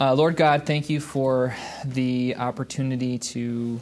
Lord God, thank you for the opportunity to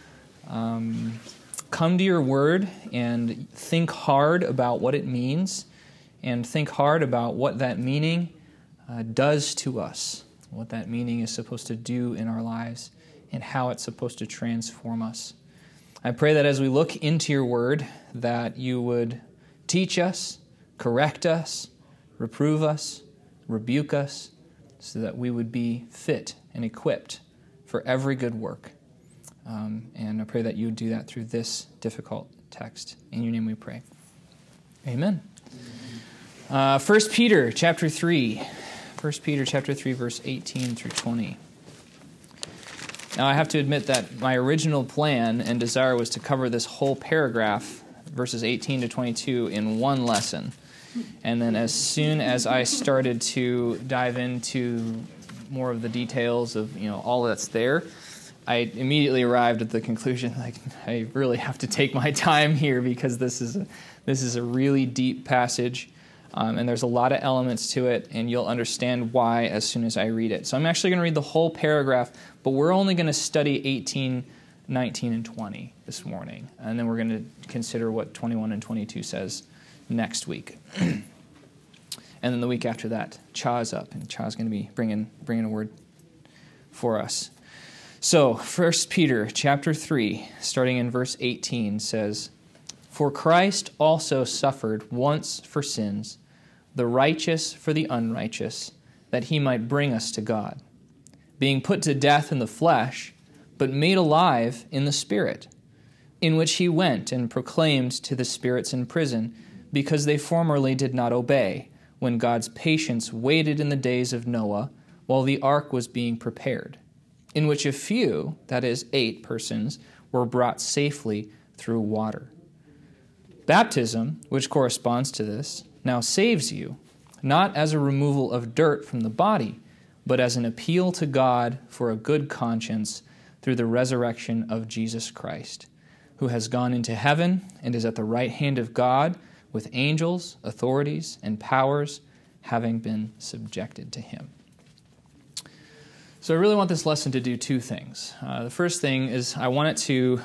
come to your word and think hard about what it means and think hard about what that meaning does to us, what that meaning is supposed to do in our lives and how it's supposed to transform us. I pray that as we look into your word, that you would teach us, correct us, reprove us, rebuke us, so that we would be fit and equipped for every good work. And I pray that you would do that through this difficult text. In your name we pray. Amen. 1 Peter chapter 3. 1 Peter chapter 3, verse 18 through 20. Now I have to admit that my original plan and desire was to cover this whole paragraph, verses 18 to 22, in one lesson. And then as soon as I started to dive into more of the details of all that's there, I immediately arrived at the conclusion, I really have to take my time here because this is a really deep passage, and there's a lot of elements to it, and you'll understand why as soon as I read it. So I'm actually going to read the whole paragraph, but we're only going to study 18, 19, and 20 this morning, and then we're going to consider what 21 and 22 says next week. And then the week after that, Cha is up, and Cha is going to be bringing a word for us. So, 1 Peter chapter 3, starting in verse 18, says, "For Christ also suffered once for sins, the righteous for the unrighteous, that he might bring us to God, being put to death in the flesh, but made alive in the Spirit, in which he went and proclaimed to the spirits in prison, because they formerly did not obey, when God's patience waited in the days of Noah, while the ark was being prepared, in which a few, that is 8 persons, were brought safely through water. Baptism, which corresponds to this, now saves you, not as a removal of dirt from the body, but as an appeal to God for a good conscience through the resurrection of Jesus Christ, who has gone into heaven and is at the right hand of God, with angels, authorities, and powers having been subjected to him." So I really want this lesson to do 2 things. The first thing is I want to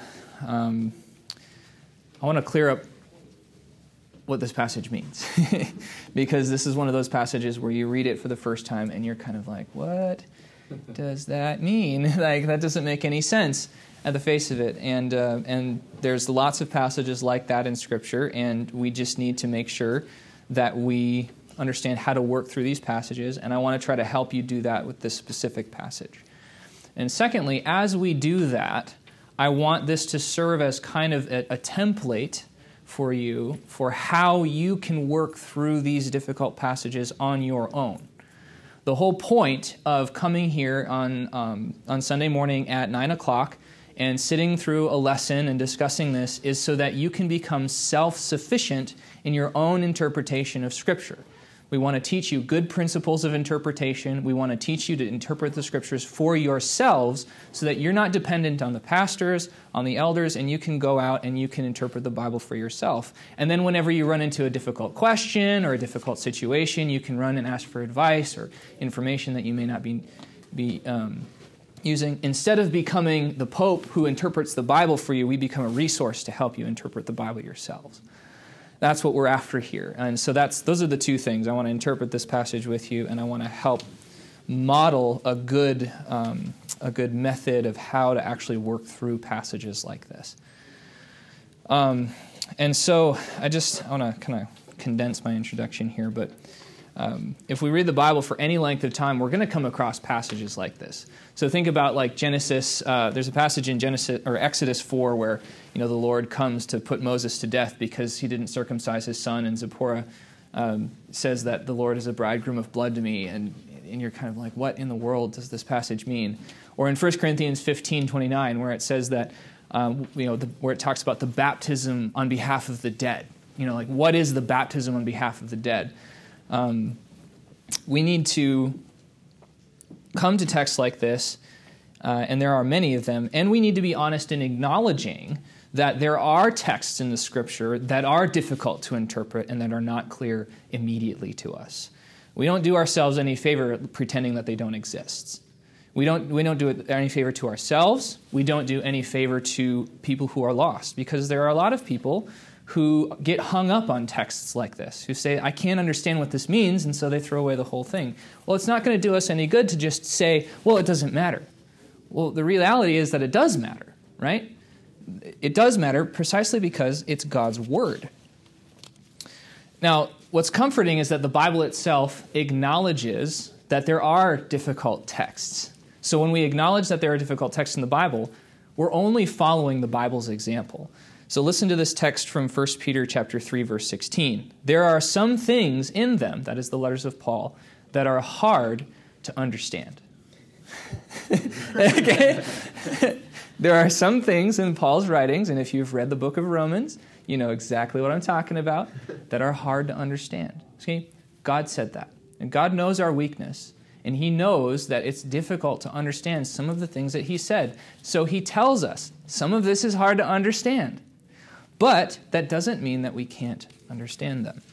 clear up what this passage means. Because this is one of those passages where you read it for the first time and you're kind of like, what does that mean? That doesn't make any sense at the face of it. And there's lots of passages like that in Scripture, and we just need to make sure that we understand how to work through these passages, and I want to try to help you do that with this specific passage. And secondly, as we do that, I want this to serve as kind of a template for you for how you can work through these difficult passages on your own. The whole point of coming here on Sunday morning at 9 o'clock and sitting through a lesson and discussing this is so that you can become self-sufficient in your own interpretation of Scripture. We want to teach you good principles of interpretation. We want to teach you to interpret the Scriptures for yourselves so that you're not dependent on the pastors, on the elders, and you can go out and you can interpret the Bible for yourself. And then whenever you run into a difficult question or a difficult situation, you can run and ask for advice or information that you may not be using. Instead of becoming the Pope who interprets the Bible for you, we become a resource to help you interpret the Bible yourselves. That's what we're after here. And so those are the 2 things. I want to interpret this passage with you, and I want to help model a good method of how to actually work through passages like this. And so I want to kind of condense my introduction here, but if we read the Bible for any length of time, we're going to come across passages like this. So think about like Genesis. There's a passage in Exodus 4 where the Lord comes to put Moses to death because he didn't circumcise his son, and Zipporah says that the Lord is a bridegroom of blood to me, and you're kind of like, what in the world does this passage mean? Or in 1 Corinthians 15:29, where it says that where it talks about the baptism on behalf of the dead. What is the baptism on behalf of the dead? We need to come to texts like this, and there are many of them, and we need to be honest in acknowledging that there are texts in the Scripture that are difficult to interpret and that are not clear immediately to us. We don't do ourselves any favor pretending that they don't exist. We don't do it any favor to ourselves. We don't do any favor to people who are lost, because there are a lot of people who get hung up on texts like this, who say, I can't understand what this means, and so they throw away the whole thing. Well, it's not going to do us any good to just say, well, it doesn't matter. Well, the reality is that it does matter, right? It does matter precisely because it's God's Word. Now, what's comforting is that the Bible itself acknowledges that there are difficult texts. So when we acknowledge that there are difficult texts in the Bible, we're only following the Bible's example. So listen to this text from 1 Peter chapter 3, verse 16. There are some things in them, that is the letters of Paul, that are hard to understand. Okay? There are some things in Paul's writings, and if you've read the book of Romans, you know exactly what I'm talking about, that are hard to understand. Okay? God said that. And God knows our weakness, and He knows that it's difficult to understand some of the things that He said. So He tells us, some of this is hard to understand. But that doesn't mean that we can't understand them.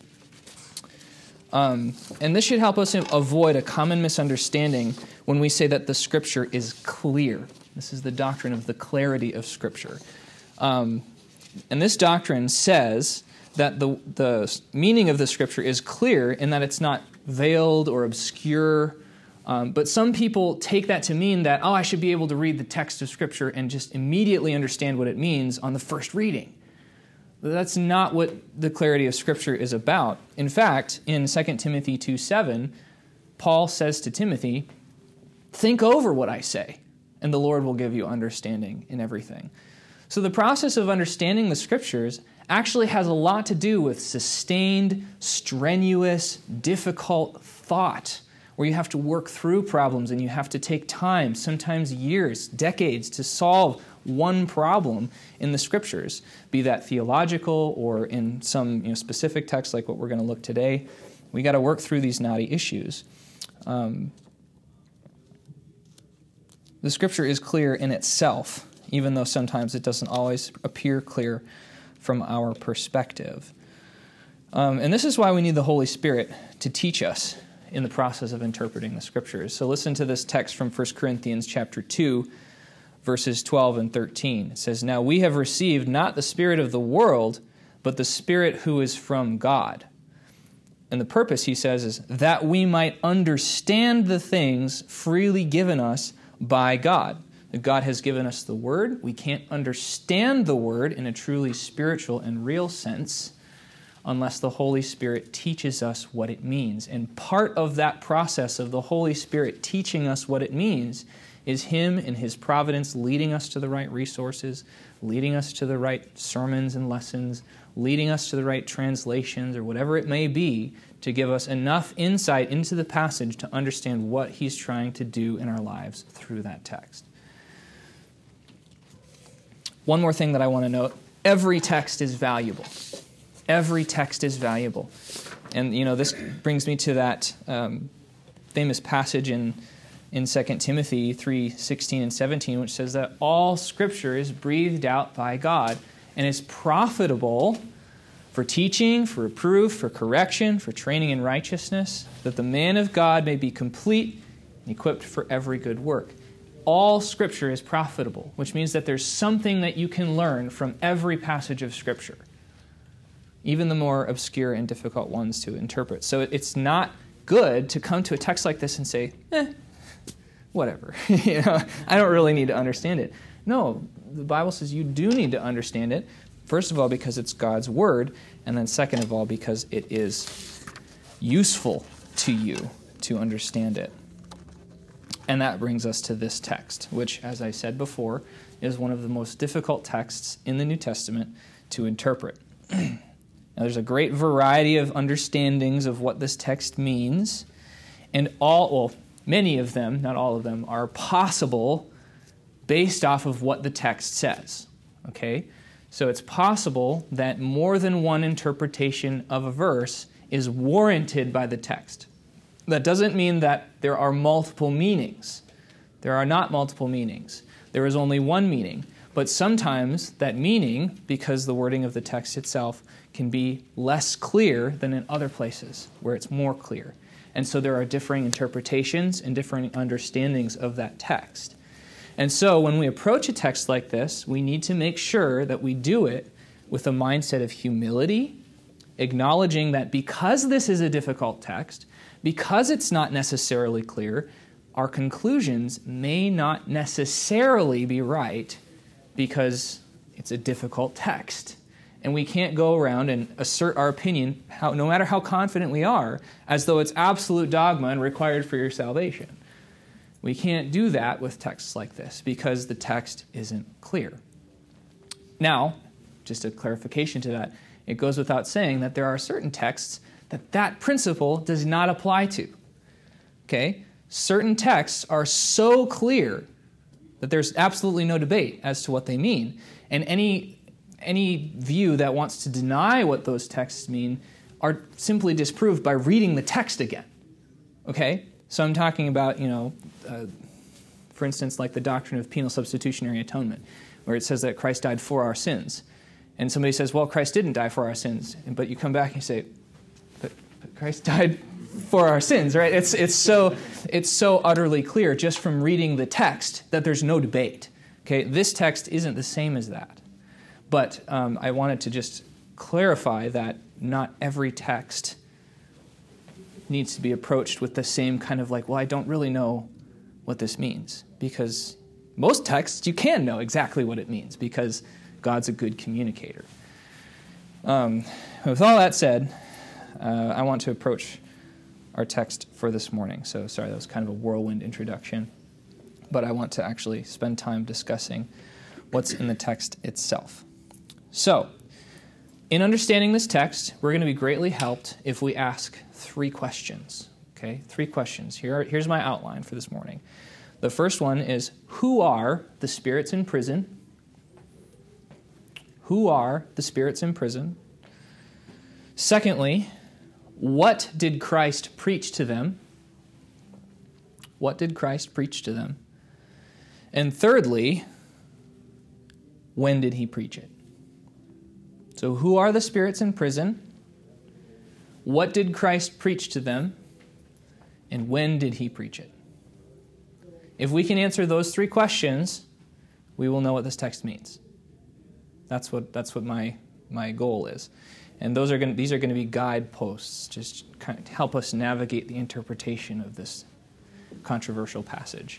And this should help us avoid a common misunderstanding when we say that the Scripture is clear. This is the doctrine of the clarity of Scripture. And this doctrine says that the meaning of the Scripture is clear in that it's not veiled or obscure. But some people take that to mean that, I should be able to read the text of Scripture and just immediately understand what it means on the first reading. That's not what the clarity of Scripture is about. In fact, in 2 Timothy 2:7, Paul says to Timothy, think over what I say, and the Lord will give you understanding in everything. So the process of understanding the Scriptures actually has a lot to do with sustained, strenuous, difficult thought, where you have to work through problems and you have to take time, sometimes years, decades, to solve one problem in the Scriptures, be that theological or in some specific text like what we're going to look today. We got to work through these knotty issues. The Scripture is clear in itself, even though sometimes it doesn't always appear clear from our perspective. And this is why we need the Holy Spirit to teach us in the process of interpreting the Scriptures. So listen to this text from 1 Corinthians chapter 2, verses 12 and 13. It says, now we have received not the spirit of the world, but the Spirit who is from God. And the purpose, he says, is that we might understand the things freely given us by God. God has given us the Word. We can't understand the Word in a truly spiritual and real sense unless the Holy Spirit teaches us what it means. And part of that process of the Holy Spirit teaching us what it means is Him in His providence leading us to the right resources, leading us to the right sermons and lessons, leading us to the right translations or whatever it may be to give us enough insight into the passage to understand what He's trying to do in our lives through that text. One more thing that I want to note. Every text is valuable. Every text is valuable. And, this brings me to that famous passage in 2 Timothy 3:16 and 17, which says that all Scripture is breathed out by God and is profitable for teaching, for reproof, for correction, for training in righteousness, that the man of God may be complete and equipped for every good work. All Scripture is profitable, which means that there's something that you can learn from every passage of Scripture, even the more obscure and difficult ones to interpret. So it's not good to come to a text like this and say, whatever. I don't really need to understand it. No, the Bible says you do need to understand it, first of all, because it's God's Word, and then second of all, because it is useful to you to understand it. And that brings us to this text, which, as I said before, is one of the most difficult texts in the New Testament to interpret. Now, there's a great variety of understandings of what this text means, and many of them, not all of them, are possible based off of what the text says. Okay? So it's possible that more than one interpretation of a verse is warranted by the text. That doesn't mean that there are multiple meanings. There are not multiple meanings. There is only one meaning. But sometimes that meaning, because the wording of the text itself, can be less clear than in other places where it's more clear. And so there are differing interpretations and differing understandings of that text. And so when we approach a text like this, we need to make sure that we do it with a mindset of humility, acknowledging that because this is a difficult text, because it's not necessarily clear, our conclusions may not necessarily be right because it's a difficult text. And we can't go around and assert our opinion, no matter how confident we are, as though it's absolute dogma and required for your salvation. We can't do that with texts like this because the text isn't clear. Now, just a clarification to that, it goes without saying that there are certain texts that principle does not apply to. Okay? Certain texts are so clear that there's absolutely no debate as to what they mean. And any view that wants to deny what those texts mean are simply disproved by reading the text again. Okay? So I'm talking about, for instance, like the doctrine of penal substitutionary atonement, where it says that Christ died for our sins. And somebody says, well, Christ didn't die for our sins. But you come back and you say, but Christ died for our sins, right? It's so utterly clear just from reading the text that there's no debate. Okay, this text isn't the same as that. But I wanted to just clarify that not every text needs to be approached with the same kind of like, well, I don't really know what this means. Because most texts, you can know exactly what it means because God's a good communicator. With all that said, I want to approach our text for this morning. So sorry, that was kind of a whirlwind introduction. But I want to actually spend time discussing what's in the text itself. So, in understanding this text, we're going to be greatly helped if we ask 3 questions. Okay, 3 questions. Here's my outline for this morning. The first one is, who are the spirits in prison? Who are the spirits in prison? Secondly, what did Christ preach to them? What did Christ preach to them? And thirdly, when did he preach it? So who are the spirits in prison? What did Christ preach to them? And when did he preach it? If we can answer those 3 questions, we will know what this text means. That's what my goal is. And these are going to be guideposts, just kind of help us navigate the interpretation of this controversial passage.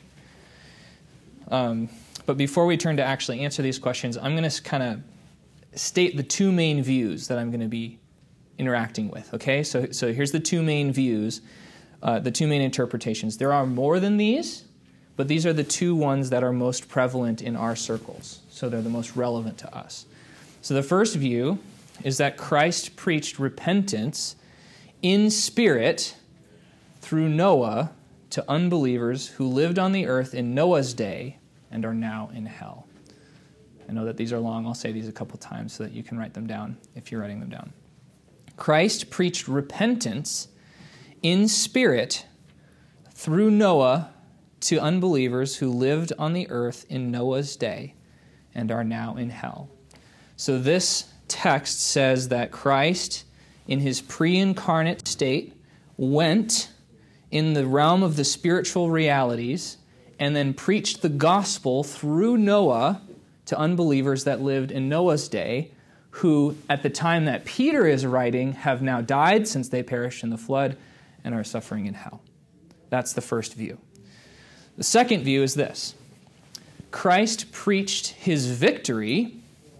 But before we turn to actually answer these questions, I'm going to kind of state the 2 main views that I'm going to be interacting with. Okay, so here's the 2 main views, the 2 main interpretations. There are more than these, but these are the 2 ones that are most prevalent in our circles. So they're the most relevant to us. So the first view is that Christ preached repentance in spirit through Noah to unbelievers who lived on the earth in Noah's day and are now in hell. I know that these are long. I'll say these a couple times so that you can write them down if you're writing them down. Christ preached repentance in spirit through Noah to unbelievers who lived on the earth in Noah's day and are now in hell. So this text says that Christ, in his pre-incarnate state, went in the realm of the spiritual realities and then preached the gospel through Noah to unbelievers that lived in Noah's day, who, at the time that Peter is writing, have now died since they perished in the flood and are suffering in hell. That's the first view. The second view is this. Christ preached his victory.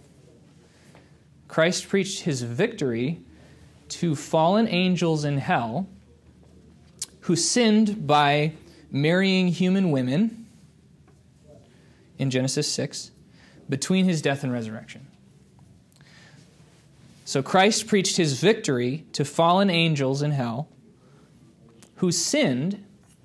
Christ preached his victory to fallen angels in hell who sinned by marrying human women in Genesis 6 between his death and resurrection. So Christ preached his victory to fallen angels in hell who sinned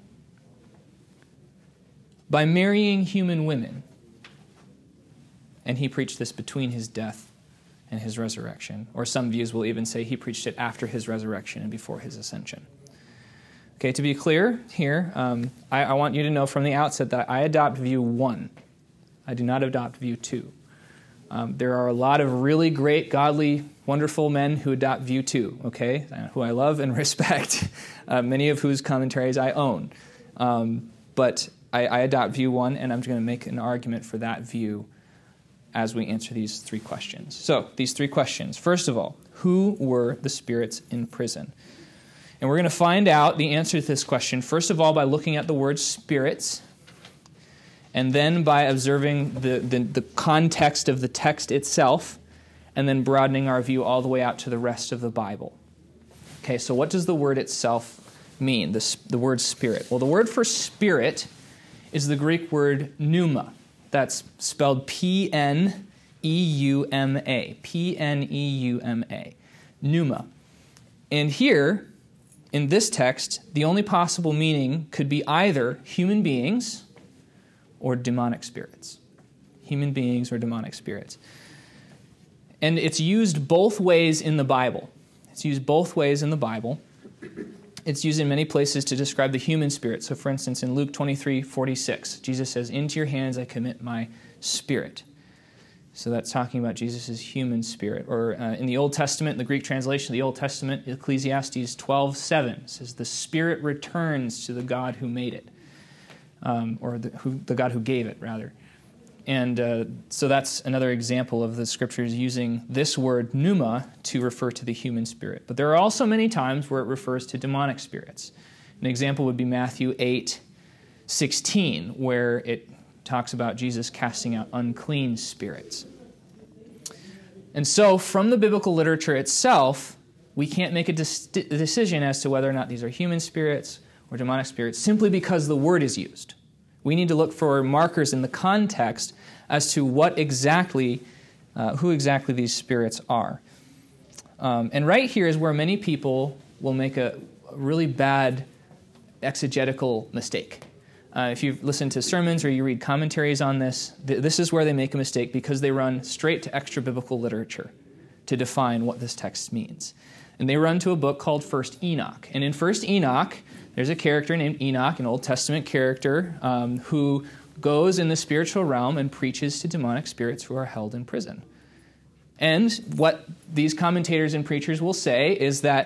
by marrying human women. And he preached this between his death and his resurrection. Or some views will even say he preached it after his resurrection and before his ascension. Okay, to be clear here, I want you to know from the outset that I adopt view 1. I do not adopt view 2. There are a lot of really great, godly, wonderful men who adopt view 2, okay, who I love and respect, many of whose commentaries I own. But I adopt view 1, and I'm going to make an argument for that view as we answer these 3 questions. So, these 3 questions. First of all, who were the spirits in prison? And we're going to find out the answer to this question, first of all, by looking at the word spirits, and then by observing the context of the text itself, and then broadening our view all the way out to the rest of the Bible. Okay, so what does the word itself mean, the word spirit? Well, the word for spirit is the Greek word pneuma. That's spelled P-N-E-U-M-A. P-N-E-U-M-A. Pneuma. And here, in this text, the only possible meaning could be either human beings or demonic spirits. Human beings or demonic spirits. And it's used both ways in the Bible. It's used both ways in the Bible. It's used in many places to describe the human spirit. So, for instance, in Luke 23:46, Jesus says, "Into your hands I commit my spirit." So that's talking about Jesus' human spirit. Or in the Old Testament, in the Greek translation of the Old Testament, Ecclesiastes 12:7 says, "The spirit returns to the God who made it." Or the God who gave it, rather. And so that's another example of the Scriptures using this word pneuma to refer to the human spirit. But there are also many times where it refers to demonic spirits. An example would be Matthew 8:16, where it talks about Jesus casting out unclean spirits. And so from the biblical literature itself, we can't make a decision as to whether or not these are human spirits or demonic spirits simply because the word is used. We need to look for markers in the context as to what exactly, who exactly these spirits are. And right here is where many people will make a really bad exegetical mistake. If you've listened to sermons or you read commentaries on this, this is where they make a mistake because they run straight to extra-biblical literature to define what this text means. And they run to a book called 1 Enoch. And in 1 Enoch, there's a character named Enoch, an Old Testament character, who goes in the spiritual realm and preaches to demonic spirits who are held in prison. And what these commentators and preachers will say is that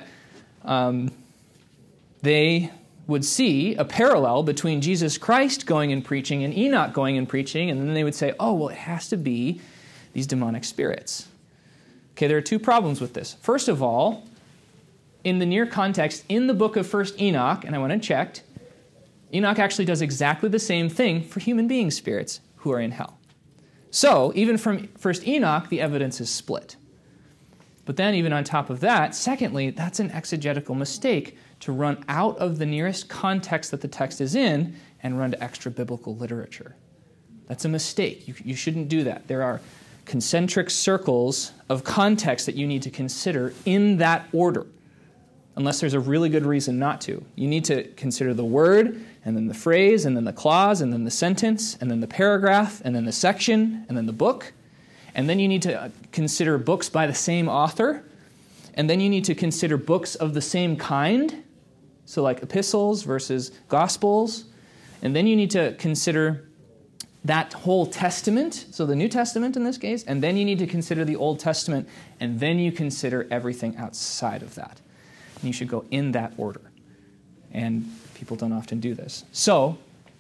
they would see a parallel between Jesus Christ going and preaching and Enoch going and preaching, and then they would say, oh, well, it has to be these demonic spirits. Okay, there are 2 problems with this. First of all, in the near context, in the book of 1 Enoch, and I went and checked, Enoch actually does exactly the same thing for human being spirits who are in hell. So, even from 1 Enoch, the evidence is split. But then, even on top of that, secondly, that's an exegetical mistake to run out of the nearest context that the text is in and run to extra-biblical literature. That's a mistake. You shouldn't do that. There are concentric circles of context that you need to consider in that order, unless there's a really good reason not to. You need to consider the word, and then the phrase, and then the clause, and then the sentence, and then the paragraph, and then the section, and then the book. And then you need to consider books by the same author. And then you need to consider books of the same kind, so like epistles versus gospels. And then you need to consider that whole testament, so the New Testament in this case, and then you need to consider the Old Testament, and then you consider everything outside of that. And you should go in that order. And people don't often do this. So,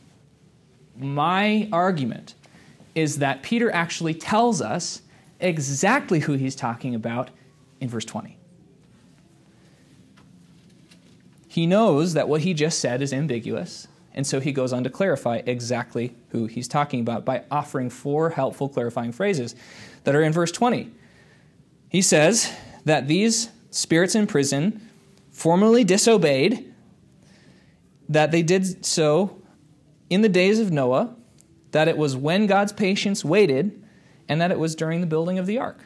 my argument is that Peter actually tells us exactly who he's talking about in verse 20. He knows that what he just said is ambiguous, and so he goes on to clarify exactly who he's talking about by offering 4 helpful clarifying phrases that are in verse 20. He says that these spirits in prison formerly disobeyed, that they did so in the days of Noah, that it was when God's patience waited, and that it was during the building of the ark.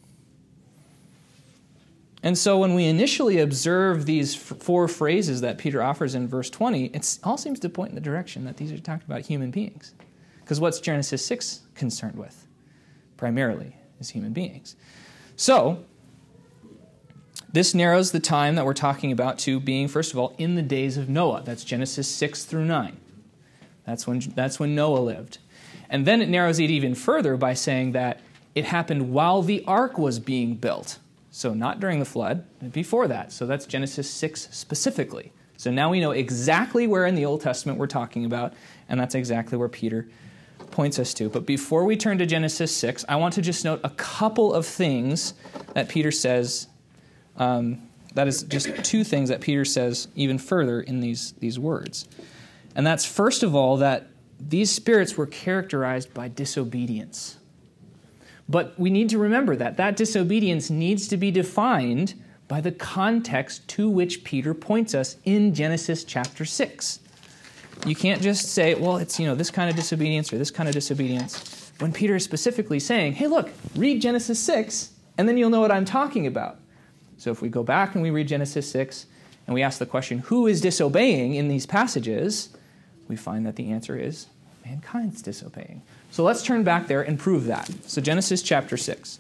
And so when we initially observe these 4 phrases that Peter offers in verse 20, it all seems to point in the direction that these are talking about human beings. Because what's Genesis 6 concerned with? Primarily is human beings. So, this narrows the time that we're talking about to being, first of all, in the days of Noah. That's Genesis 6 through 9. That's when Noah lived. And then it narrows it even further by saying that it happened while the ark was being built. So not during the flood, before that. So that's Genesis 6 specifically. So now we know exactly where in the Old Testament we're talking about, and that's exactly where Peter points us to. But before we turn to Genesis 6, I want to just note a couple of things that Peter says. That is just two things that Peter says even further in these words. And that's, first of all, that these spirits were characterized by disobedience. But we need to remember that disobedience needs to be defined by the context to which Peter points us in Genesis chapter 6. You can't just say, well, it's this kind of disobedience or this kind of disobedience, when Peter is specifically saying, hey, look, read Genesis 6, and then you'll know what I'm talking about. So if we go back and we read Genesis 6, and we ask the question, who is disobeying in these passages, we find that the answer is mankind's disobeying. So let's turn back there and prove that. So Genesis chapter 6.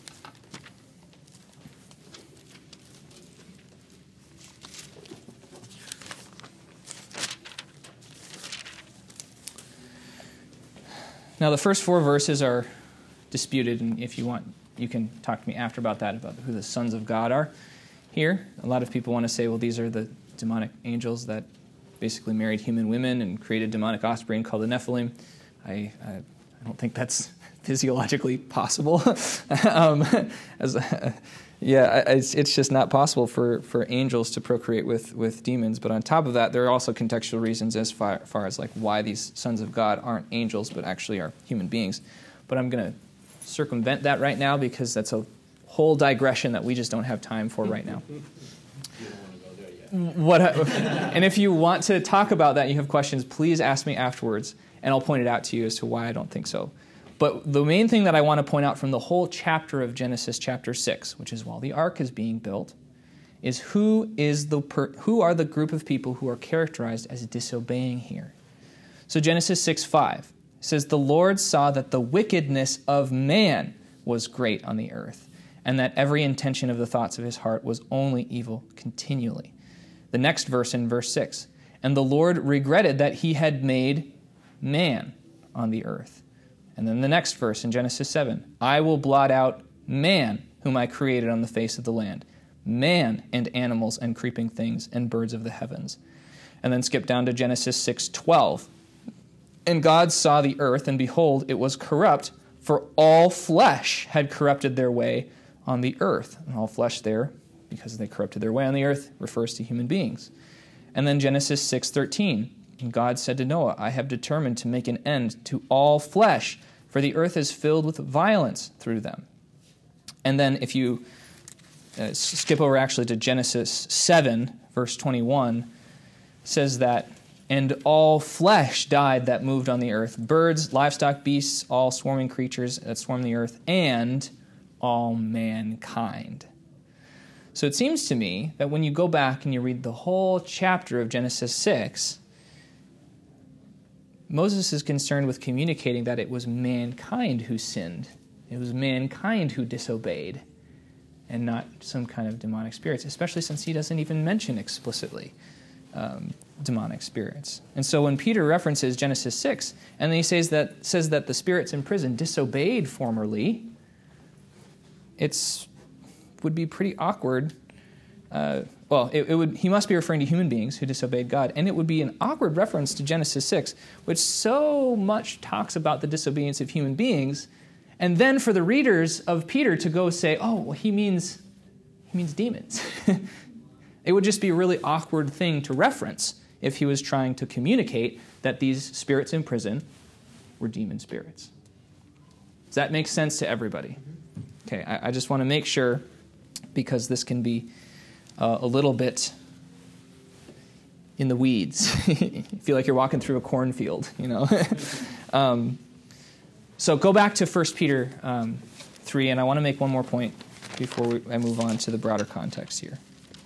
Now the first 4 verses are disputed, and if you want, you can talk to me after about that, about who the sons of God are here. A lot of people want to say, well, these are the demonic angels that basically married human women and created demonic offspring called the Nephilim. I don't think that's physiologically possible. It's just not possible for angels to procreate with demons. But on top of that, there are also contextual reasons as far as like why these sons of God aren't angels but actually are human beings. But I'm going to circumvent that right now because that's a whole digression that we just don't have time for right now. And if you want to talk about that, you have questions, please ask me afterwards, and I'll point it out to you as to why I don't think so. But the main thing that I want to point out from the whole chapter of Genesis chapter 6, which is while the ark is being built, is who are the group of people who are characterized as disobeying here. So Genesis 6:5 says, the Lord saw that the wickedness of man was great on the earth, and that every intention of the thoughts of his heart was only evil continually. The next verse in verse 6, and the Lord regretted that he had made man on the earth. And then the next verse in Genesis 7, I will blot out man whom I created on the face of the land, man and animals and creeping things and birds of the heavens. And then skip down to Genesis 6:12. And God saw the earth, and behold, it was corrupt, for all flesh had corrupted their way on the earth. And all flesh there, because they corrupted their way on the earth, refers to human beings. And then Genesis 6:13. And God said to Noah, I have determined to make an end to all flesh, for the earth is filled with violence through them. And then if you skip over actually to Genesis 7, verse 21, says that, and all flesh died that moved on the earth, birds, livestock, beasts, all swarming creatures that swarm the earth, and all mankind. So it seems to me that when you go back and you read the whole chapter of Genesis 6, Moses is concerned with communicating that it was mankind who sinned. It was mankind who disobeyed, and not some kind of demonic spirits, especially since he doesn't even mention explicitly demonic spirits. And so when Peter references Genesis 6, and then he says that the spirits in prison disobeyed formerly, would be pretty awkward. He must be referring to human beings who disobeyed God, and it would be an awkward reference to Genesis 6, which so much talks about the disobedience of human beings, and then for the readers of Peter to go say, oh, well, he means demons. It would just be a really awkward thing to reference if he was trying to communicate that these spirits in prison were demon spirits. Does that make sense to everybody? Okay, I just want to make sure, because this can be a little bit in the weeds. You feel like you're walking through a cornfield, So go back to 1 Peter 3, and I want to make one more point before I move on to the broader context here.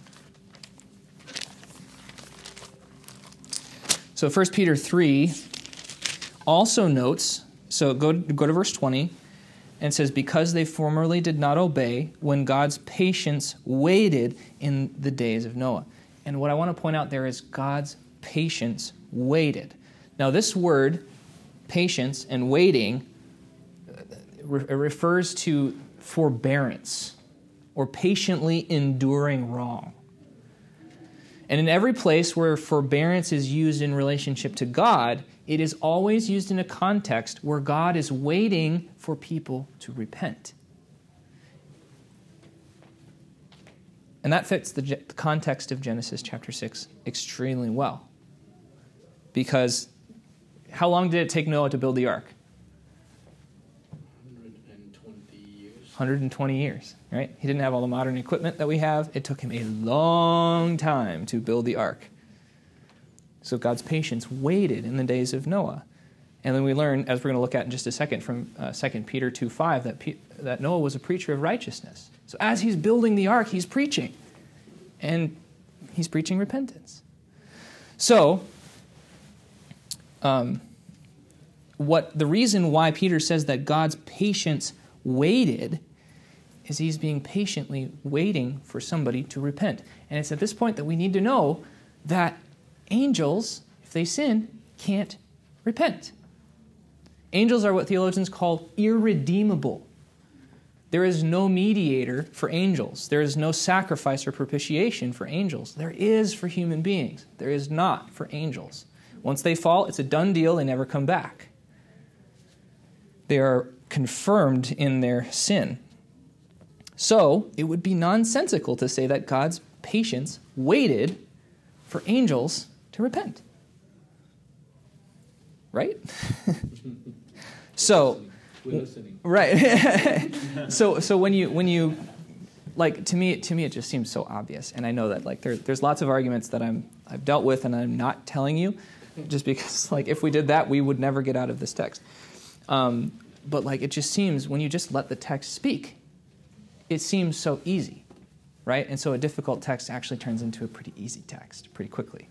So 1 Peter 3 also notes, so go to verse 20, and it says, because they formerly did not obey when God's patience waited in the days of Noah. And what I want to point out there is God's patience waited. Now this word, patience and waiting, refers to forbearance or patiently enduring wrong. And in every place where forbearance is used in relationship to God, it is always used in a context where God is waiting for people to repent. And that fits the context of Genesis chapter 6 extremely well. Because how long did it take Noah to build the ark? 120 years, right? He didn't have all the modern equipment that we have. It took him a long time to build the ark. So God's patience waited in the days of Noah. And then we learn, as we're going to look at in just a second, from 2 Peter 2:5, that Noah was a preacher of righteousness. So as he's building the ark, he's preaching. And he's preaching repentance. So, the reason why Peter says that God's patience waited is he's being patiently waiting for somebody to repent. And it's at this point that we need to know that angels, if they sin, can't repent. Angels are what theologians call irredeemable. There is no mediator for angels. There is no sacrifice or propitiation for angels. There is for human beings. There is not for angels. Once they fall, it's a done deal. They never come back. They are confirmed in their sin. So, it would be nonsensical to say that God's patience waited for angels to repent. Right? So, we're listening. Right. So when you like, to me it just seems so obvious, and I know that like there's lots of arguments that I've dealt with and I'm not telling you, just because like if we did that we would never get out of this text. But like it just seems when you just let the text speak, it seems so easy, right? And so a difficult text actually turns into a pretty easy text pretty quickly.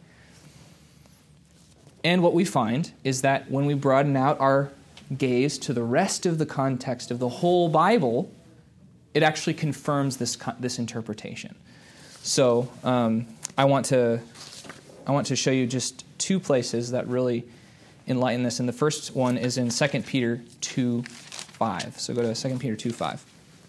And what we find is that when we broaden out our gaze to the rest of the context of the whole Bible, it actually confirms this interpretation. So I want to show you just two places that really enlighten this. And the first one is in 2 Peter 2:5. So go to 2 Peter 2:5.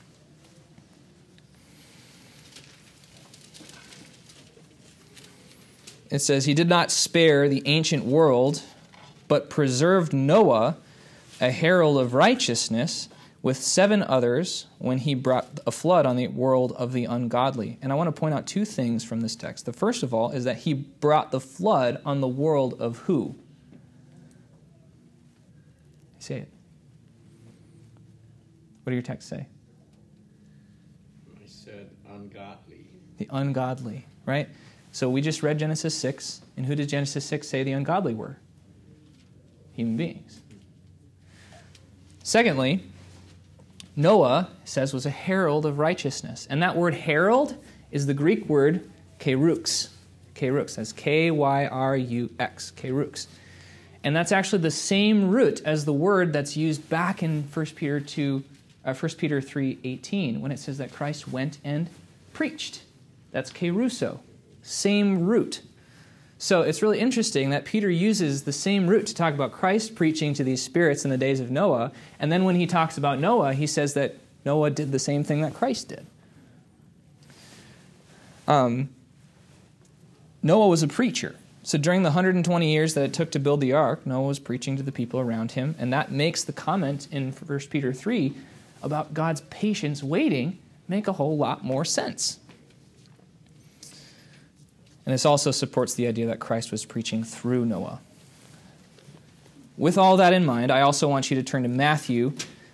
It says, "He did not spare the ancient world, but preserved Noah, a herald of righteousness, with 7 others when he brought a flood on the world of the ungodly." And I want to point out two things from this text. The first of all is that he brought the flood on the world of who? Say it. What do your texts say? I said ungodly. The ungodly, right? So we just read Genesis 6, and who did Genesis 6 say the ungodly were? Human beings. Secondly, Noah, says, was a herald of righteousness. And that word herald is the Greek word kerux. Kerux, that's K-Y-R-U-X, kerux. And that's actually the same root as the word that's used back in 1 Peter 3:18, when it says that Christ went and preached. That's keruso. Same root. So it's really interesting that Peter uses the same root to talk about Christ preaching to these spirits in the days of Noah, and then when he talks about Noah, he says that Noah did the same thing that Christ did. Noah was a preacher. So during the 120 years that it took to build the ark, Noah was preaching to the people around him, and that makes the comment in 1 Peter 3 about God's patience waiting make a whole lot more sense. And this also supports the idea that Christ was preaching through Noah. With all that in mind, I also want you to turn to Matthew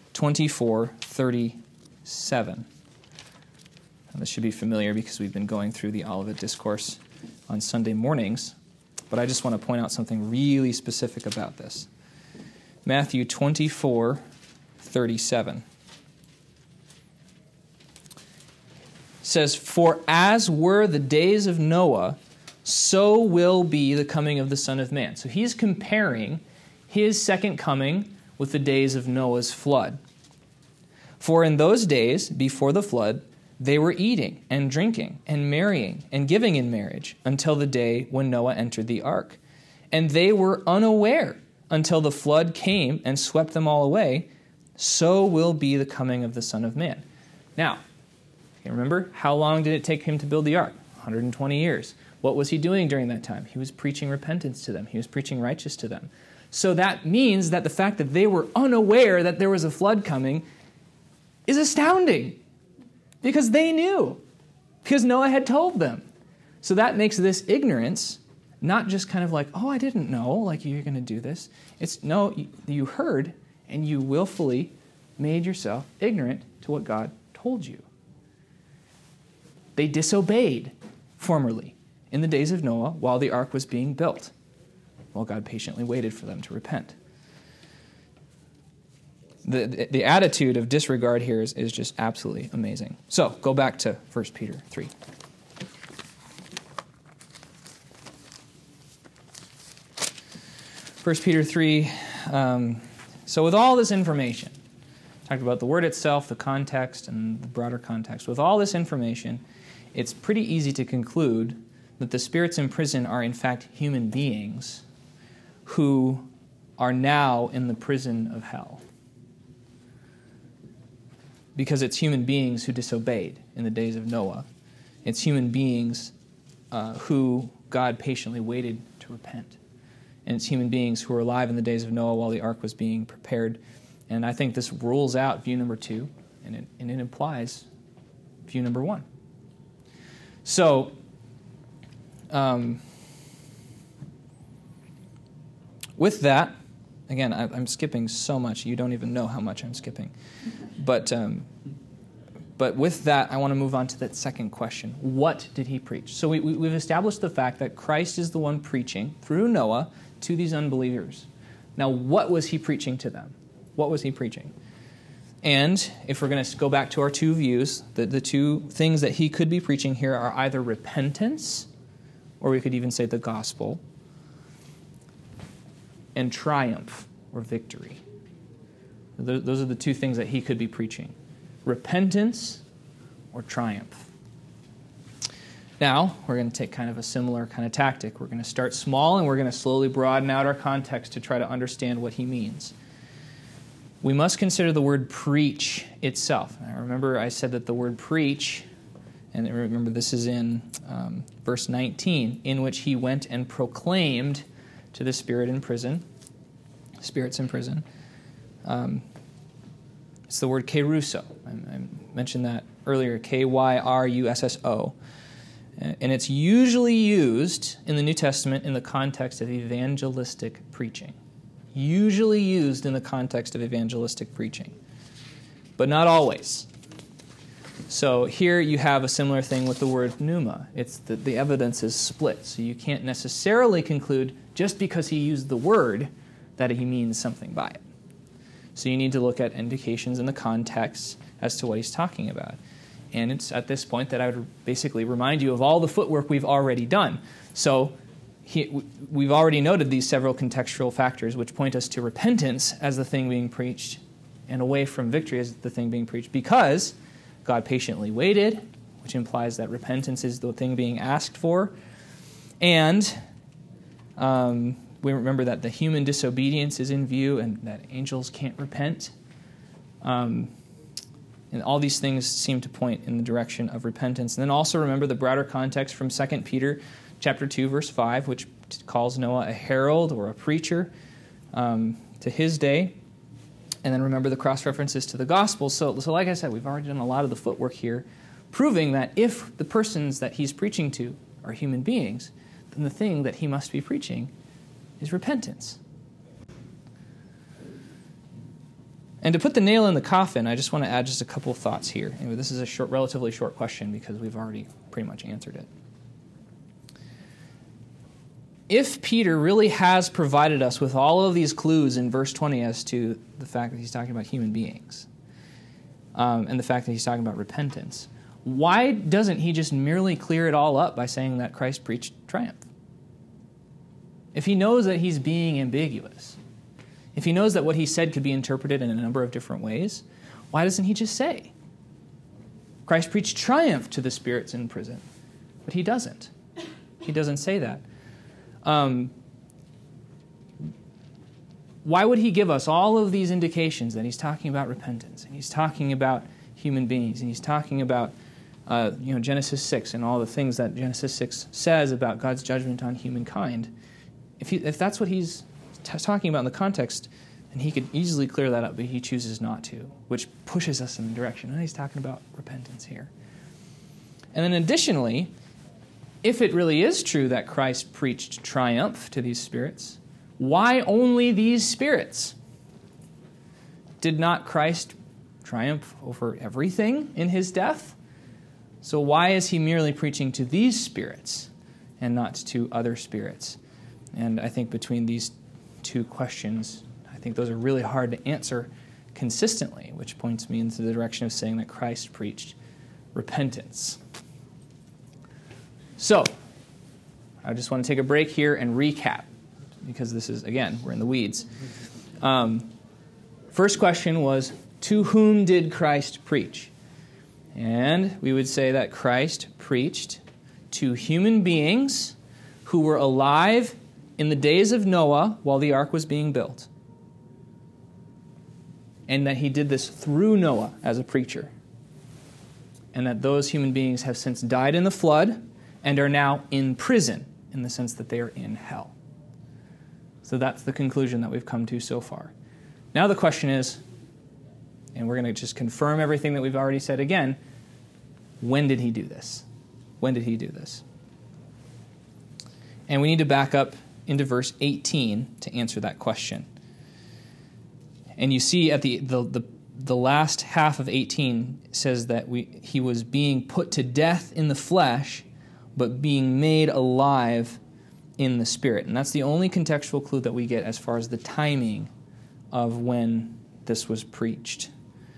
24:37. And this should be familiar because we've been going through the Olivet Discourse on Sunday mornings, but I just want to point out something really specific about this. Matthew 24:37 says, "For as were the days of Noah, so will be the coming of the Son of Man." So he's comparing his second coming with the days of Noah's flood. "For in those days, before the flood, they were eating and drinking and marrying and giving in marriage until the day when Noah entered the ark. And they were unaware until the flood came and swept them all away. so will be the coming of the Son of Man. Now, remember, how long did it take him to build the ark? 120 years. What was he doing during that time? He was preaching repentance to them. He was preaching righteousness to them. So that means that the fact that they were unaware that there was a flood coming is astounding, because they knew, because Noah had told them. So that makes this ignorance not just kind of like, oh, I didn't know, like you're going to do this. It's, no, you heard, and you willfully made yourself ignorant to what God told you. They disobeyed formerly in the days of Noah while the ark was being built, while God patiently waited for them to repent. The attitude of disregard here is just absolutely amazing. So, go back to 1 Peter 3. First Peter 3, so with all this information, talked about the word itself, the context, and the broader context. With all this information, it's pretty easy to conclude that the spirits in prison are in fact human beings who are now in the prison of hell. Because it's human beings who disobeyed in the days of Noah. It's human beings who God patiently waited to repent. And it's human beings who were alive in the days of Noah while the ark was being prepared. And I think this rules out view number 2, and it implies view number 1. So, with that, again, I'm skipping so much, you don't even know how much I'm skipping. But with that, I want to move on to that second question. What did he preach? So we've established the fact that Christ is the one preaching through Noah to these unbelievers. Now, what was he preaching to them? What was he preaching? And if we're going to go back to our two views, the two things that he could be preaching here are either repentance, or we could even say the gospel, and triumph or victory. Those are the two things that he could be preaching. Repentance or triumph. Now, we're going to take kind of a similar kind of tactic. We're going to start small and we're going to slowly broaden out our context to try to understand what he means. We must consider the word preach itself. Now, remember I said that the word preach, and remember this is in verse 19, in which he went and proclaimed to the spirits in prison. It's the word kerusso. I mentioned that earlier, Kyrusso. And it's usually used in the New Testament in the context of evangelistic preaching. Usually used in the context of evangelistic preaching. But not always. So here you have a similar thing with the word pneuma. It's that the evidence is split. So you can't necessarily conclude just because he used the word that he means something by it. So you need to look at indications in the context as to what he's talking about. And it's at this point that I would basically remind you of all the footwork we've already done. So we've already noted these several contextual factors which point us to repentance as the thing being preached and away from victory as the thing being preached, because God patiently waited, which implies that repentance is the thing being asked for. And we remember that the human disobedience is in view and that angels can't repent. And all these things seem to point in the direction of repentance. And then also remember the broader context from 2 Peter chapter 2, verse 5, which calls Noah a herald or a preacher to his day. And then remember the cross-references to the gospel. So like I said, we've already done a lot of the footwork here, proving that if the persons that he's preaching to are human beings, then the thing that he must be preaching is repentance. And to put the nail in the coffin, I just want to add just a couple of thoughts here. Anyway, this is a relatively short question because we've already pretty much answered it. If Peter really has provided us with all of these clues in verse 20 as to the fact that he's talking about human beings and the fact that he's talking about repentance, why doesn't he just merely clear it all up by saying that Christ preached triumph? If he knows that he's being ambiguous, if he knows that what he said could be interpreted in a number of different ways, why doesn't he just say, Christ preached triumph to the spirits in prison? But he doesn't. He doesn't say that. why would he give us all of these indications that he's talking about repentance, and he's talking about human beings, and he's talking about Genesis 6 and all the things that Genesis 6 says about God's judgment on humankind? If that's what he's talking about in the context, then he could easily clear that up, but he chooses not to, which pushes us in the direction. And he's talking about repentance here. And then additionally, if it really is true that Christ preached triumph to these spirits, why only these spirits? Did not Christ triumph over everything in his death? So why is he merely preaching to these spirits and not to other spirits? And I think between these two questions, I think those are really hard to answer consistently, which points me into the direction of saying that Christ preached repentance. So, I just want to take a break here and recap, because this is, again, we're in the weeds. First question was, to whom did Christ preach? And we would say that Christ preached to human beings who were alive in the days of Noah while the ark was being built. And that he did this through Noah as a preacher. And that those human beings have since died in the flood and are now in prison, in the sense that they are in hell. So that's the conclusion that we've come to so far. Now the question is, and we're going to just confirm everything that we've already said again, when did he do this? When did he do this? And we need to back up into verse 18 to answer that question. And you see at the last half of 18 says that he was being put to death in the flesh, but being made alive in the Spirit. And that's the only contextual clue that we get as far as the timing of when this was preached.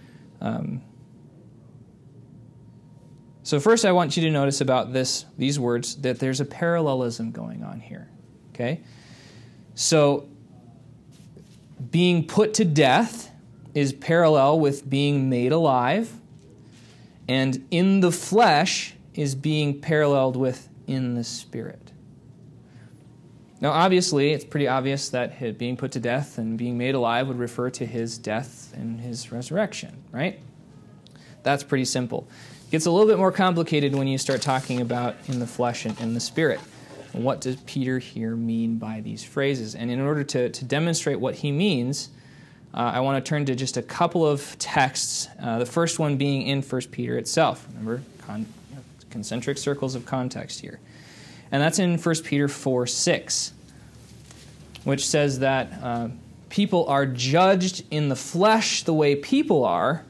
So first I want you to notice about these words that there's a parallelism going on here. Okay? So being put to death is parallel with being made alive, and in the flesh is being paralleled with in the Spirit. Now, obviously, it's pretty obvious that being put to death and being made alive would refer to his death and his resurrection, right? That's pretty simple. It gets a little bit more complicated when you start talking about in the flesh and in the Spirit. What does Peter here mean by these phrases? And in order to demonstrate what he means, I want to turn to just a couple of texts, the first one being in 1 Peter itself. Remember, concentric circles of context here. And that's in 1 Peter 4:6, which says that people are judged in the flesh the way people are,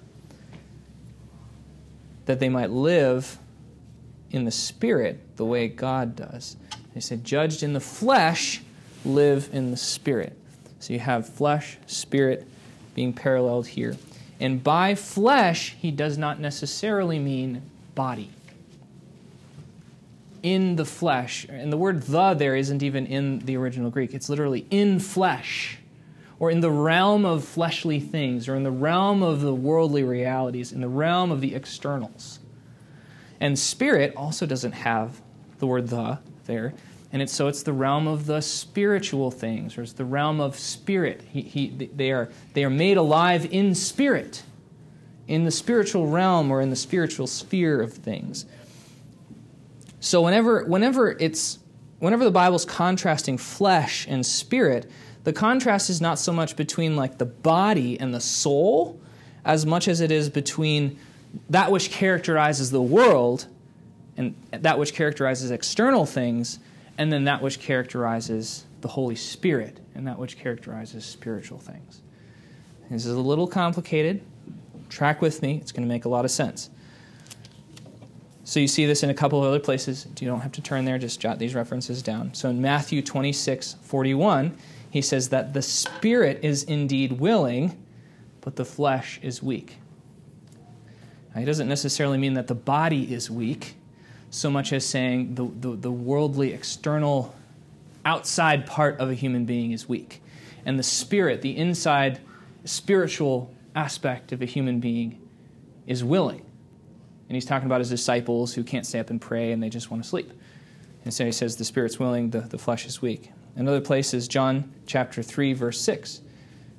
that they might live in the Spirit the way God does. They said, judged in the flesh, live in the Spirit. So you have flesh, spirit being paralleled here. And by flesh, he does not necessarily mean body. In the flesh, and the word "the" there isn't even in the original Greek. It's literally in flesh, or in the realm of fleshly things, or in the realm of the worldly realities, in the realm of the externals. And spirit also doesn't have the word "the" there, and it's the realm of the spiritual things, or it's the realm of spirit. They are made alive in spirit, in the spiritual realm, or in the spiritual sphere of things. So whenever the Bible's contrasting flesh and spirit, the contrast is not so much between like the body and the soul, as much as it is between that which characterizes the world and that which characterizes external things, and then that which characterizes the Holy Spirit and that which characterizes spiritual things. This is a little complicated. Track with me. It's going to make a lot of sense. So you see this in a couple of other places. You don't have to turn there. Just jot these references down. So in Matthew 26:41, he says that the spirit is indeed willing, but the flesh is weak. Now, he doesn't necessarily mean that the body is weak, so much as saying the worldly, external, outside part of a human being is weak. And the spirit, the inside spiritual aspect of a human being is willing. And he's talking about his disciples who can't stay up and pray and they just want to sleep. And so he says the spirit's willing, the flesh is weak. Another place is John chapter 3, verse 6.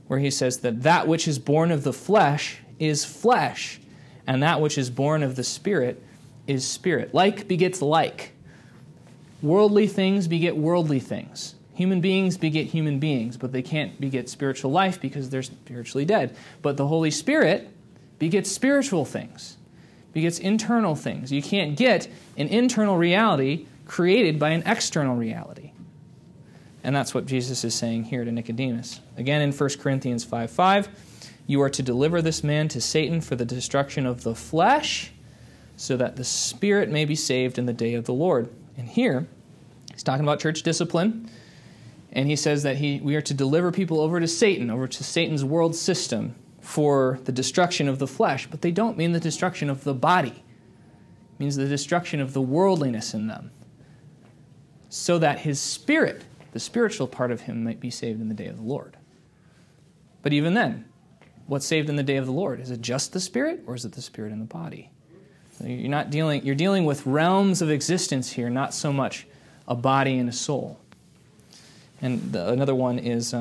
where he says that which is born of the flesh is flesh, and that which is born of the Spirit is spirit. Like begets like. Worldly things beget worldly things. Human beings beget human beings, but they can't beget spiritual life because they're spiritually dead. But the Holy Spirit begets spiritual things, begets internal things. You can't get an internal reality created by an external reality. And that's what Jesus is saying here to Nicodemus. Again, in 1 Corinthians 5:5, you are to deliver this man to Satan for the destruction of the flesh, so that the spirit may be saved in the day of the Lord. And here, he's talking about church discipline, and he says that we are to deliver people over to Satan, over to Satan's world system for the destruction of the flesh. But they don't mean the destruction of the body. It means the destruction of the worldliness in them, so that his spirit, the spiritual part of him, might be saved in the day of the Lord. But even then, what's saved in the day of the Lord? Is it just the spirit, or is it the spirit and the body? So you're dealing with realms of existence here, not so much a body and a soul. And another one is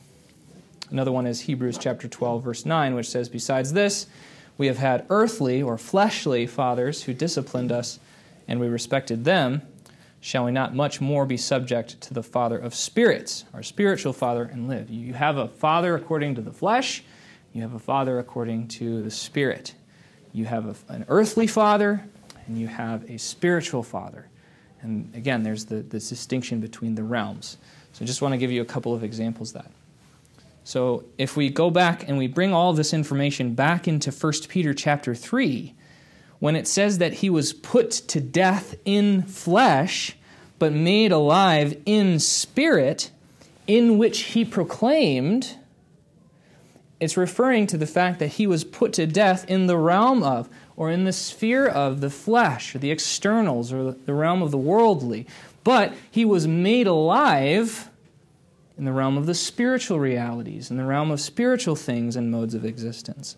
Hebrews chapter 12, verse 9, which says, besides this, we have had earthly or fleshly fathers who disciplined us, and we respected them. Shall we not much more be subject to the Father of spirits, our spiritual Father, and live? You have a father according to the flesh. You have a father according to the Spirit. You have an earthly father, and you have a spiritual father. And again, there's this distinction between the realms. So I just want to give you a couple of examples of that. So if we go back and we bring all this information back into 1 Peter chapter 3, when it says that he was put to death in flesh, but made alive in spirit, in which he proclaimed, it's referring to the fact that he was put to death in the realm of, or in the sphere of the flesh, or the externals, or the realm of the worldly. But he was made alive in the realm of the spiritual realities, in the realm of spiritual things and modes of existence.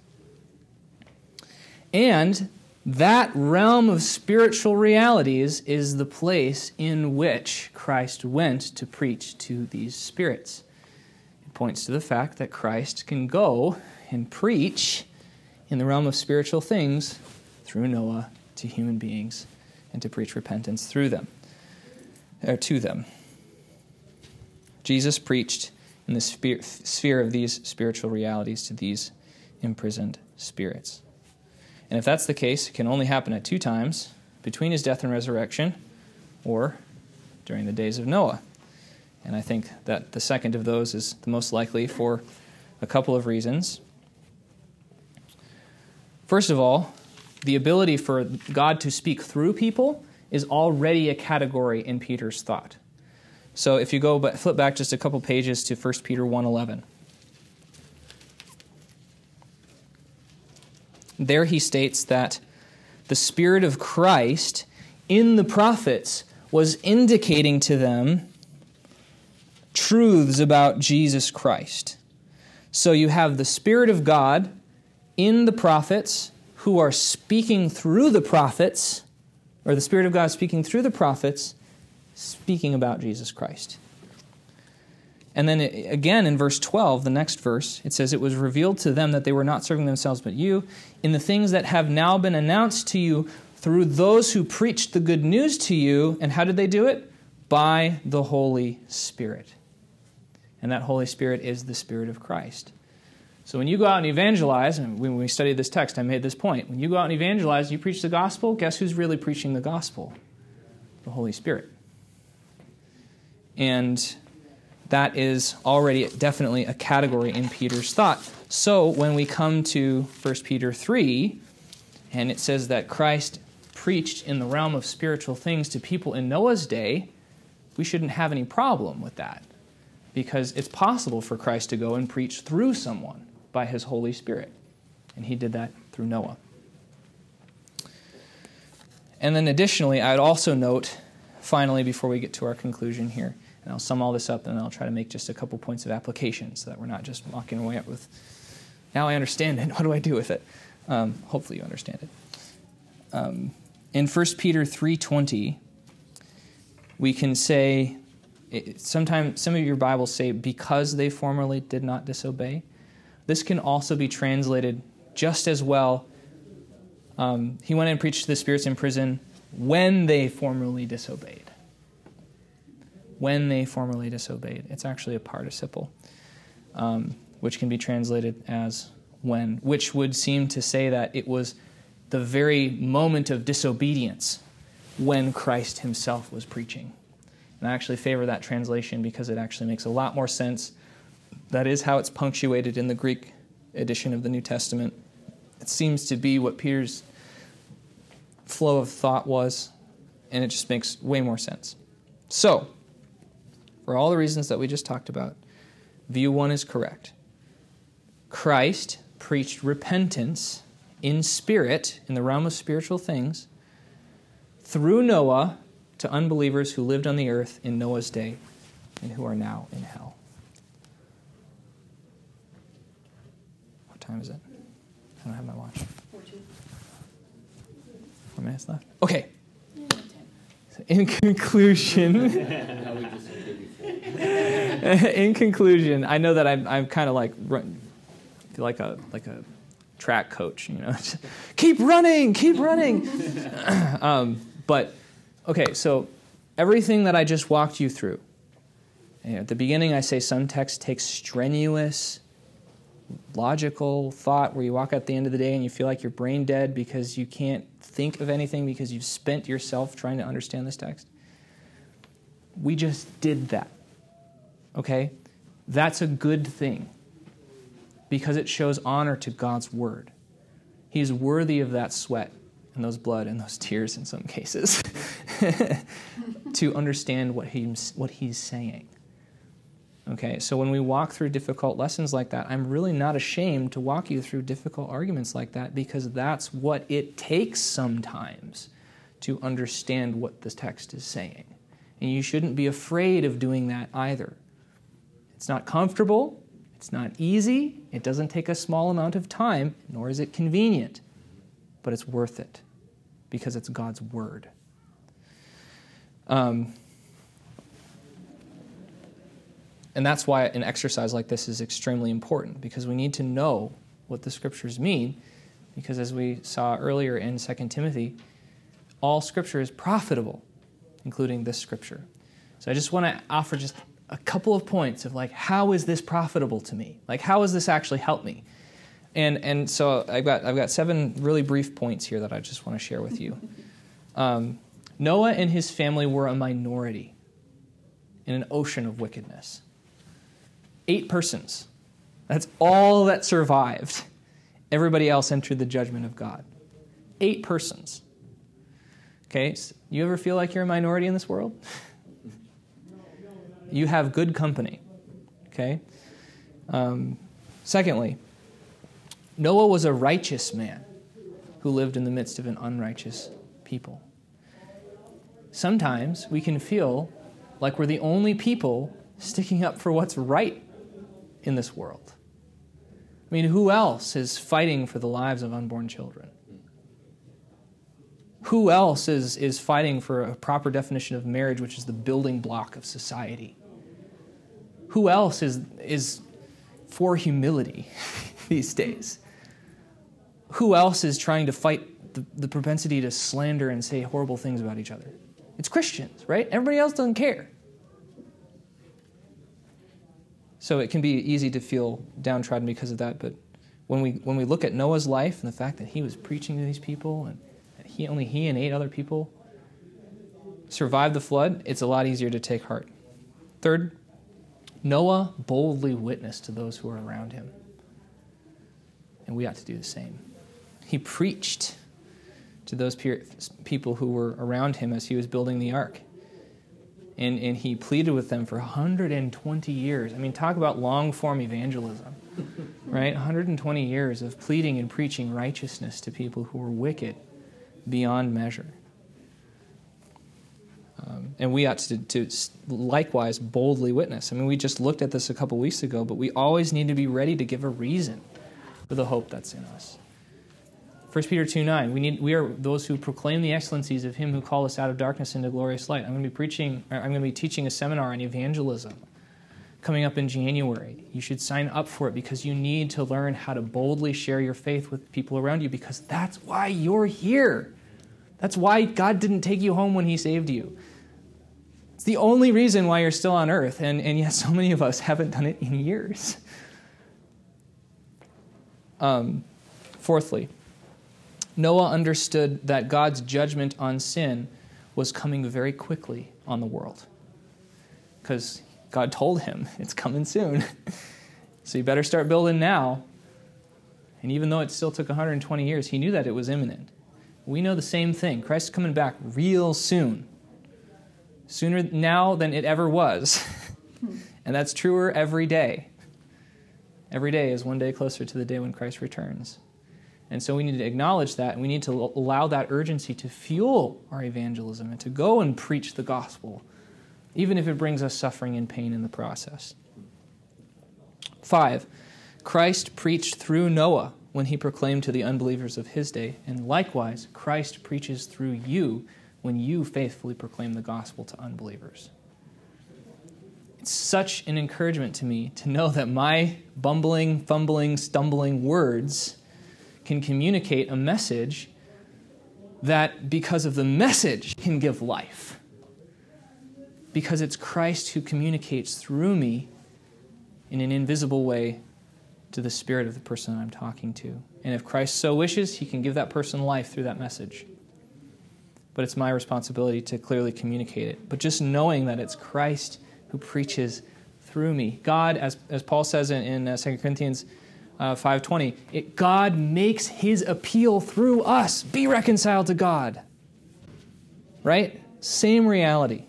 And that realm of spiritual realities is the place in which Christ went to preach to these spirits. It points to the fact that Christ can go and preach in the realm of spiritual things through Noah to human beings and to preach repentance through them, or to them. Jesus preached in the sphere of these spiritual realities to these imprisoned spirits. And if that's the case, it can only happen at two times, between his death and resurrection, or during the days of Noah. And I think that the second of those is the most likely for a couple of reasons. First of all, the ability for God to speak through people is already a category in Peter's thought. So if you flip back just a couple pages to 1 Peter 1:11. There he states that the Spirit of Christ in the prophets was indicating to them truths about Jesus Christ. So you have the Spirit of God in the prophets who are speaking through the prophets, or the Spirit of God speaking through the prophets, speaking about Jesus Christ. And then again in verse 12, the next verse, it says, it was revealed to them that they were not serving themselves but you, in the things that have now been announced to you through those who preached the good news to you. And how did they do it? By the Holy Spirit. And that Holy Spirit is the Spirit of Christ. So when you go out and evangelize, and when we studied this text, I made this point. When you go out and evangelize, you preach the gospel, guess who's really preaching the gospel? The Holy Spirit. And that is already definitely a category in Peter's thought. So when we come to 1 Peter 3, and it says that Christ preached in the realm of spiritual things to people in Noah's day, we shouldn't have any problem with that, because it's possible for Christ to go and preach through someone by his Holy Spirit. And he did that through Noah. And then additionally, I'd also note, finally, before we get to our conclusion here, and I'll sum all this up, and I'll try to make just a couple points of application so that we're not just walking away with, now I understand it, what do I do with it? Hopefully you understand it. In 1 Peter 3:20, we can say, sometimes some of your Bibles say, because they formerly did not disobey. this can also be translated just as well. He went and preached to the spirits in prison when they formerly disobeyed. When they formerly disobeyed. It's actually a participle, which can be translated as when, which would seem to say that it was the very moment of disobedience when Christ himself was preaching. And I actually favor that translation because it actually makes a lot more sense. That is how it's punctuated in the Greek edition of the New Testament. It seems to be what Peter's flow of thought was, and it just makes way more sense. So, for all the reasons that we just talked about, view one is correct. Christ preached repentance in spirit, in the realm of spiritual things, through Noah to unbelievers who lived on the earth in Noah's day and who are now in hell. What time is it? I don't have my watch. 4 minutes left? Okay. So in conclusion, I know that I'm kind of like feel like a track coach, you know. keep running. But okay, so everything that I just walked you through. At the beginning, I say some texts take strenuous, logical thought where you walk out the end of the day and you feel like you're brain dead because you can't think of anything because you've spent yourself trying to understand this text. We just did that. Okay? That's a good thing because it shows honor to God's word. He's worthy of that sweat and those blood and those tears in some cases to understand what he's saying. Okay, so when we walk through difficult lessons like that, I'm really not ashamed to walk you through difficult arguments like that because that's what it takes sometimes to understand what this text is saying. And you shouldn't be afraid of doing that either. It's not comfortable, it's not easy, it doesn't take a small amount of time, nor is it convenient, but it's worth it because it's God's word. And that's why an exercise like this is extremely important, because we need to know what the Scriptures mean, because as we saw earlier in 2 Timothy, all Scripture is profitable, including this Scripture. So I just want to offer just a couple of points of like, how is this profitable to me? Like, how does this actually help me? And so I've got 7 really brief points here that I just want to share with you. Noah and his family were a minority in an ocean of wickedness. 8 persons. That's all that survived. Everybody else entered the judgment of God. 8 persons. Okay, so you ever feel like you're a minority in this world? You have good company. Okay? Secondly, Noah was a righteous man who lived in the midst of an unrighteous people. Sometimes we can feel like we're the only people sticking up for what's right in this world. I mean, who else is fighting for the lives of unborn children? Who else is fighting for a proper definition of marriage, which is the building block of society? Who else is for humility these days? Who else is trying to fight the propensity to slander and say horrible things about each other? It's Christians, right? Everybody else doesn't care. So it can be easy to feel downtrodden because of that. But when we look at Noah's life and the fact that he was preaching to these people and that he and 8 other people survived the flood, it's a lot easier to take heart. Third, Noah boldly witnessed to those who were around him. And we ought to do the same. He preached to those people who were around him as he was building the ark. And he pleaded with them for 120 years. I mean, talk about long-form evangelism, right? 120 years of pleading and preaching righteousness to people who were wicked beyond measure. And we ought to likewise boldly witness. I mean, we just looked at this a couple weeks ago, but we always need to be ready to give a reason for the hope that's in us. 1 Peter 2:9, we are those who proclaim the excellencies of him who called us out of darkness into glorious light. I'm going to be teaching a seminar on evangelism coming up in January. You should sign up for it because you need to learn how to boldly share your faith with people around you, because that's why you're here. That's why God didn't take you home when he saved you. It's the only reason why you're still on earth, and yet so many of us haven't done it in years. Fourthly, Noah understood that God's judgment on sin was coming very quickly on the world, because God told him it's coming soon. So you better start building now. And even though it still took 120 years, he knew that it was imminent. We know the same thing. Christ is coming back real soon. Sooner now than it ever was. And that's truer every day. Every day is one day closer to the day when Christ returns. And so we need to acknowledge that, and we need to allow that urgency to fuel our evangelism and to go and preach the gospel, even if it brings us suffering and pain in the process. 5, Christ preached through Noah when he proclaimed to the unbelievers of his day, and likewise, Christ preaches through you when you faithfully proclaim the gospel to unbelievers. It's such an encouragement to me to know that my bumbling, fumbling, stumbling words can communicate a message that, because of the message, can give life. Because it's Christ who communicates through me in an invisible way to the spirit of the person I'm talking to. And if Christ so wishes, he can give that person life through that message. But it's my responsibility to clearly communicate it. But just knowing that it's Christ who preaches through me. God, as Paul says in 2 Corinthians 5:20, God makes his appeal through us. Be reconciled to God. Right? Same reality.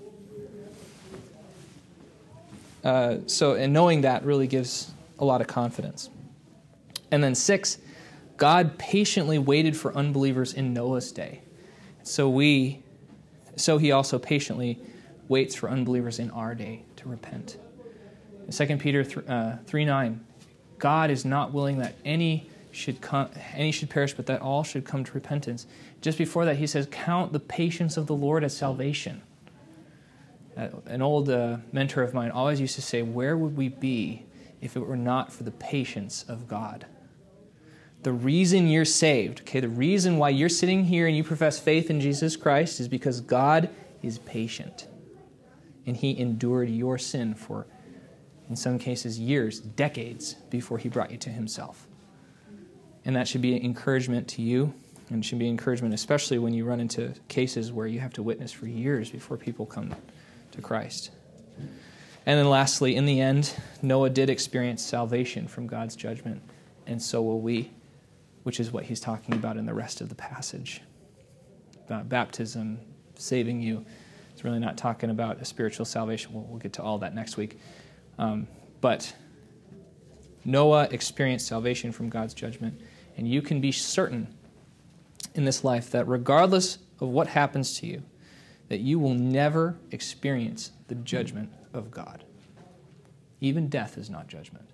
And knowing that really gives a lot of confidence. And then 6, God patiently waited for unbelievers in Noah's day. So he also patiently waits for unbelievers in our day to repent. 2 Peter 3:9, God is not willing that any should perish, but that all should come to repentance. Just before that, he says, count the patience of the Lord as salvation. An old mentor of mine always used to say, where would we be if it were not for the patience of God? The reason you're saved, the reason why you're sitting here and you profess faith in Jesus Christ is because God is patient. And he endured your sin for, in some cases, years, decades, before he brought you to himself. And that should be an encouragement to you, and it should be encouragement especially when you run into cases where you have to witness for years before people come to Christ. And then lastly, in the end, Noah did experience salvation from God's judgment, and so will we, which is what he's talking about in the rest of the passage. About baptism, saving you. It's really not talking about a spiritual salvation. We'll get to all that next week. But Noah experienced salvation from God's judgment, and you can be certain in this life that regardless of what happens to you, that you will never experience the judgment of God. Even death is not judgment.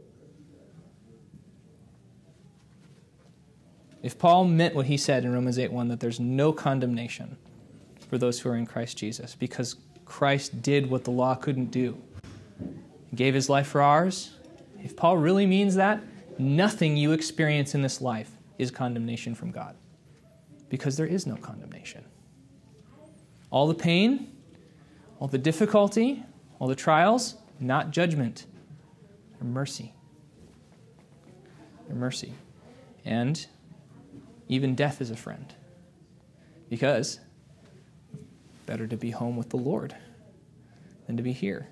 If Paul meant what he said in Romans 8:1, that there's no condemnation for those who are in Christ Jesus, because Christ did what the law couldn't do. He gave his life for ours. If Paul really means that, nothing you experience in this life is condemnation from God, because there is no condemnation. All the pain, all the difficulty, all the trials, not judgment. They're mercy. They're mercy. And even death is a friend, because better to be home with the Lord than to be here.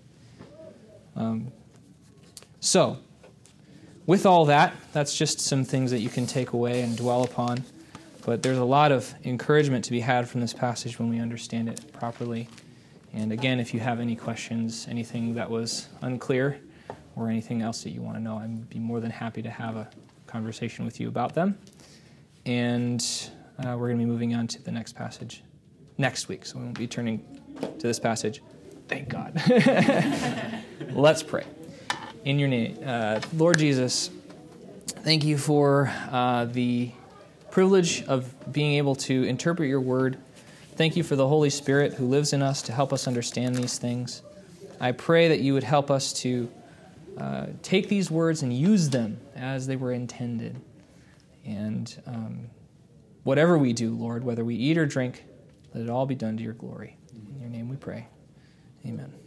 So, with all that, that's just some things that you can take away and dwell upon. But there's a lot of encouragement to be had from this passage when we understand it properly. And again, if you have any questions, anything that was unclear, or anything else that you want to know, I'd be more than happy to have a conversation with you about them. And we're going to be moving on to the next passage next week, so we won't be turning to this passage. Thank God. Let's pray. In your name, Lord Jesus, thank you for the privilege of being able to interpret your word. Thank you for the Holy Spirit who lives in us to help us understand these things. I pray that you would help us to take these words and use them as they were intended. And whatever we do, Lord, whether we eat or drink, let it all be done to your glory. In your name we pray. Amen.